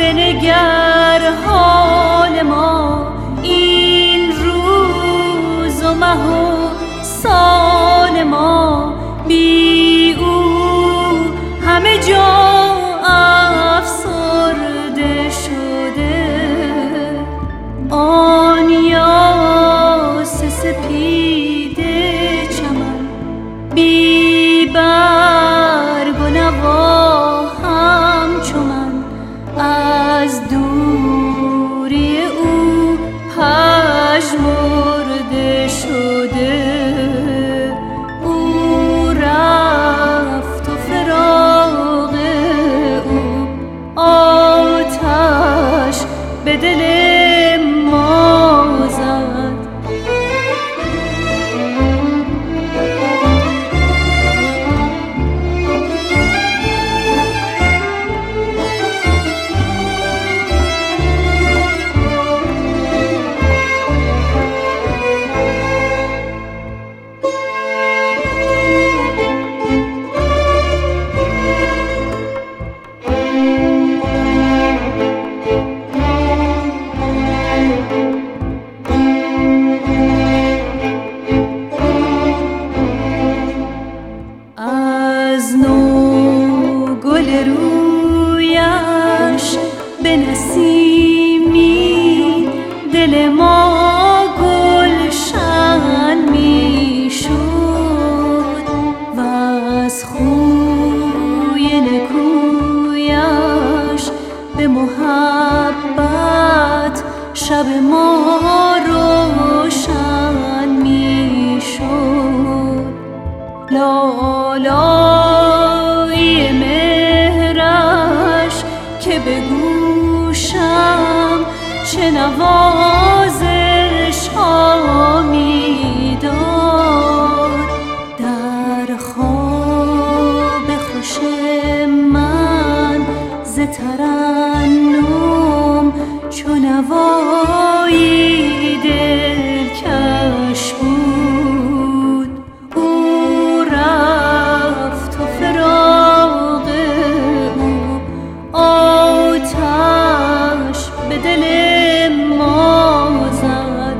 بنگر حال ما این روز و مه و سال ما، بی او همه جا افسرده شده. آن یاس سپید چمن بی برگ و نوا همچو من، از دوری او پژمرده شده. او رفت و فراق او آتش به دل ما زد. از نو گل رویش به نسیمی دل ما گلشن می شد، و از خوی نکویش به محبت شب ما روشن می شد. لالایی مهرش که به گوشم چه نوازش ها می داد، در خواب خوش من ز ترنم چو نوایی دلکش بود. او رفت و فراق او آتش به دل ما زد.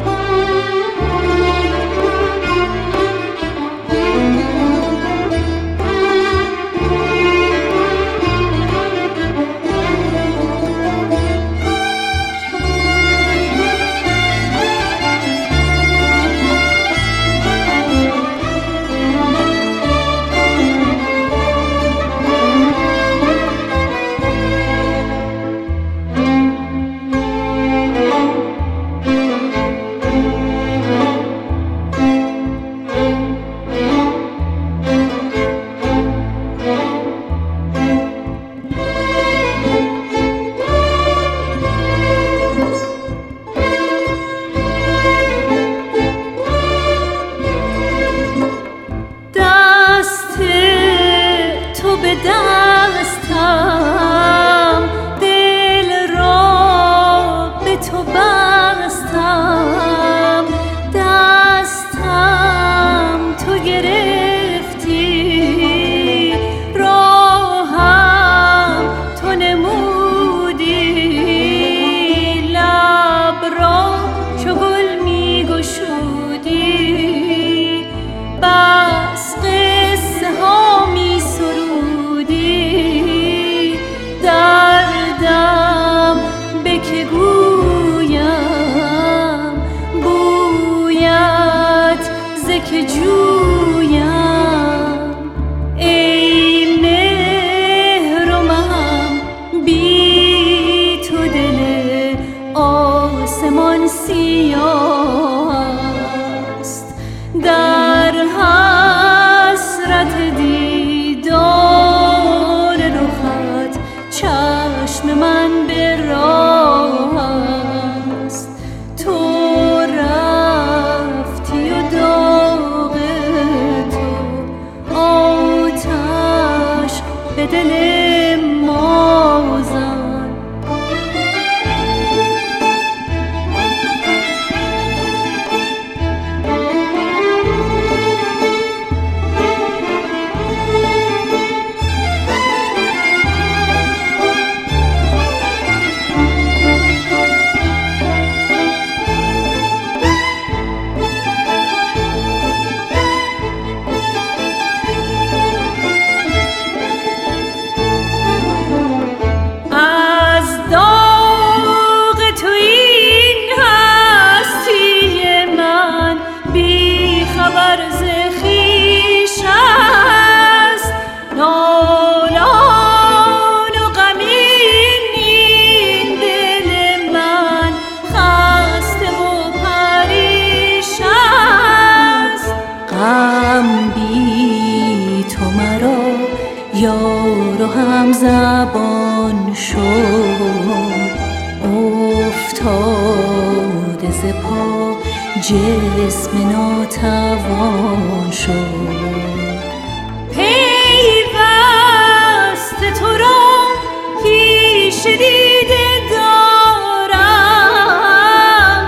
به دستم دل را به تو بستم، دستم تو گرفتی راهم تو نمودی، لب را چو گل می گشودی، بس قصه ها می سرودی، دردم به که گویم بویت ز که جویم. ای مهر و مهم بی تو دل آسمان سیاه است، در حسرت دیدار رخت چشم من به راه است. تو رفتی و داغ تو آتش به دل ما زد. هم زبان شد، افتاده ز پا جسم ناتوان شد. پیوست تو را پیش دیده دارم،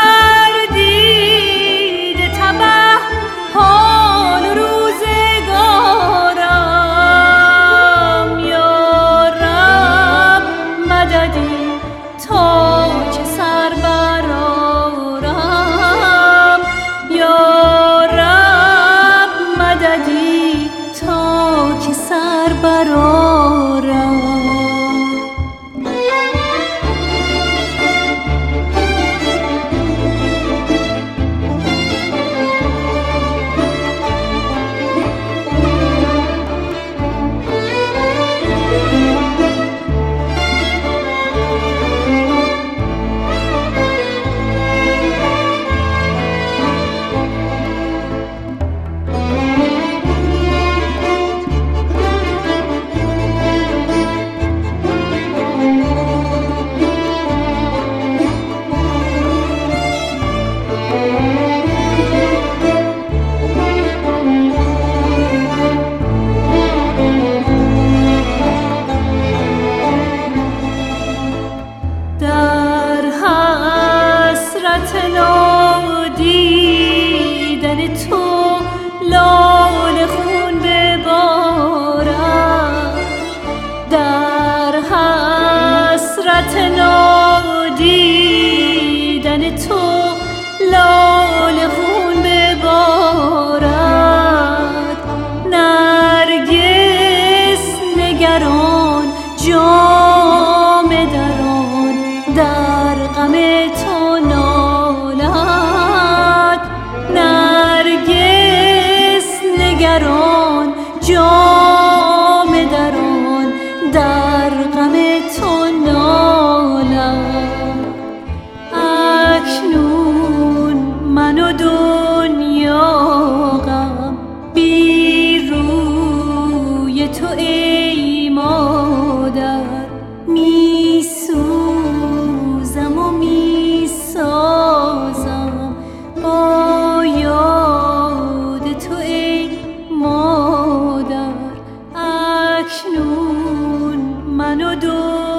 گردیده تبه حال روزگارم. یا رب مددی تا که سر برآرم، یا رب مددی تا که سر برآرم. نادیدن تو لاله خون ببارم، در حسرت نادیدن تو لاله خون ببارد. نرگس نگران جام دران در غم تو نگران جام دران در غم تو نالد. اکنون من و دنیا غم بی روی تو ای مادر، می سوزم و می سازم با یاد تو ای مادر. اکنون من و